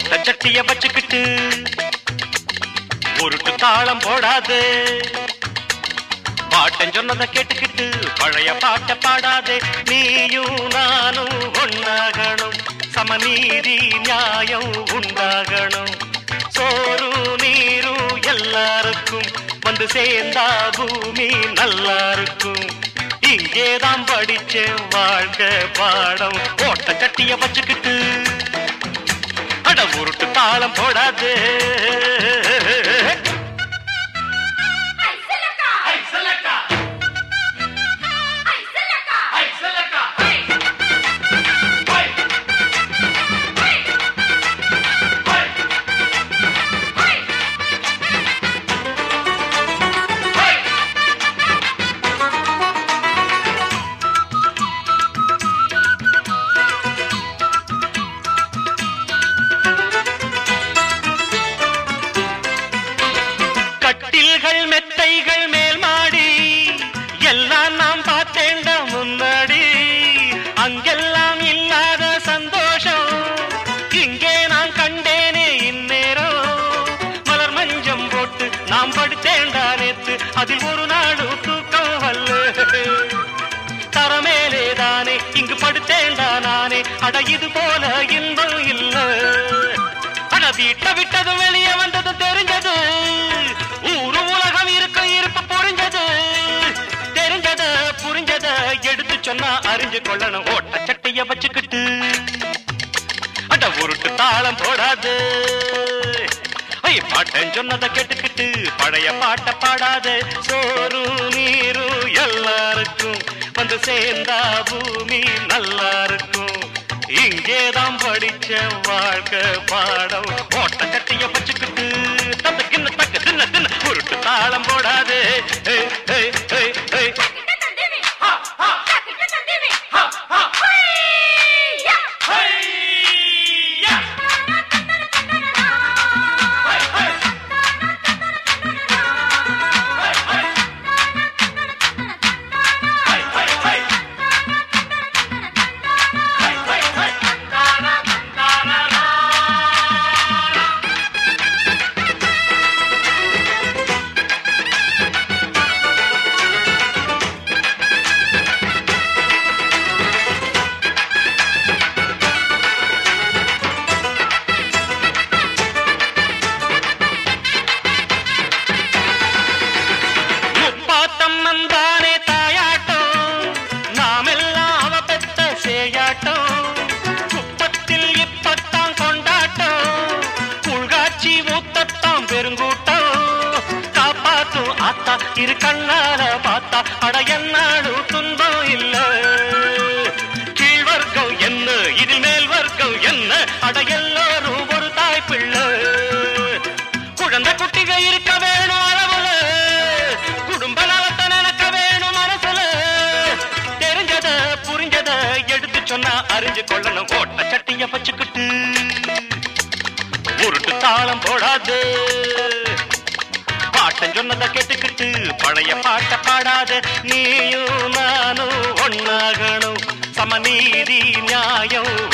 ஓட்ட சட்டிய வச்சுக்கிட்டு உருட்டு தாளம் போடாது, பாட்டன் சொன்னதை கேட்டுக்கிட்டு பழைய பாட்ட பாடாதே. நீயும் நானும் ஒன்னாகணும், சமநீதி நியாயம் உண்டாகணும். சோறு நீரும் எல்லாருக்கும் வந்து சேர்ந்தா பூமி நல்லா இருக்கும். இங்கேதான் படிச்ச வாழ்க்கை பாடம். ஓட்ட சட்டிய வச்சுக்கிட்டு அட உருட்டு தாளம் போடாது. மெத்தைகள் மேல் மாடி எல்லாம் நாம் பார்த்தேண்ட முன்னாடி. அங்கெல்லாம் இல்லாத சந்தோஷம் இங்கே நான் கண்டேனே இந்நேரம். மலர் மஞ்சம் போட்டு நாம் படுத்தேண்டா நேத்து, அதில் ஒரு நாடு தூக்கம் வல்ல. தரமேலே தானே இங்கு படுத்தேண்டா நானே, அட இது போல இன்பம் இல்ல. அட வீட்டை விட்டதும் வெளியே வந்ததும் தெரிஞ்சது, ஊரு உலகம் இருக்க இருப்பு புரிஞ்சது. தெரிஞ்சத புரிஞ்சத எடுத்து சொன்னா அறிஞ்சு கொள்ளணும். ஓட்ட சட்டிய வச்சுக்கிட்டு அட உருட்டு தாளம் போடாது. பாட்டன் சொன்னதை கேட்டுக்கிட்டு பழைய பாட்ட பாடாத. சோறு நீரும் எல்லாருக்கும் வந்து சேர்ந்தா பூமி நல்லா இருக்கும். இங்கேதான் படிச்ச வாழ்க்கை பாடம். ஓட்ட சட்டிய வச்சுக்கிட்டு தந்துக்கின்னு தக்க தின்ன தின்ன உருட்டு தாளம் போடாது. குப்பத்தில் இப்பத்தான் கொண்டாட்டம், உள்காட்சி ஊத்தத்தான் பெருங்கூட்டம். காப்பாத்தும் ஆத்தா இரு கண்ணால பார்த்தா அட என்னாடு துன்பம் இல்ல. கீழ் வர்க்கம் என்ன இதில் மேல் வர்க்கம் என்ன, அட எல்லோரும் ஒரு தாய் பிள்ளை. குழந்தை குட்டிக இருக்க வேணும் அளவுல, குடும்ப நலத்தை நினைக்க வேணும் மனசுல. தெரிஞ்சத புரிஞ்சத எடுத்து சொன்னா அறிஞ்சு கொள்ளணும். ஓட்ட சட்டிய வச்சுக்கிட்டு உருட்டு தாளம் போடாது. பாட்டன் சொன்னதை கேட்டுக்கிட்டு பழைய பாட்ட பாடாத. நீயும் நானும் ஒன்னாகணும், சமநீதி நியாயம்